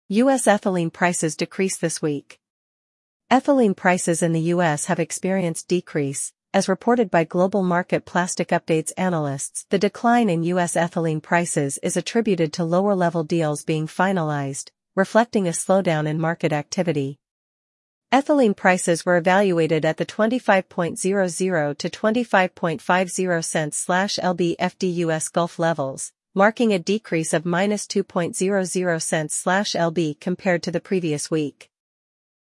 U.S. ethylene prices decrease this week. Ethylene prices in the U.S. have experienced decrease, as reported by Global Market Plastic Updates analysts. The decline in U.S. ethylene prices is attributed to lower-level deals being finalized, reflecting a slowdown in market activity. Ethylene prices were evaluated at the 25.00 to 25.50 cents/lb FD US Gulf levels, marking a decrease of -2.00 cents/lb compared to the previous week.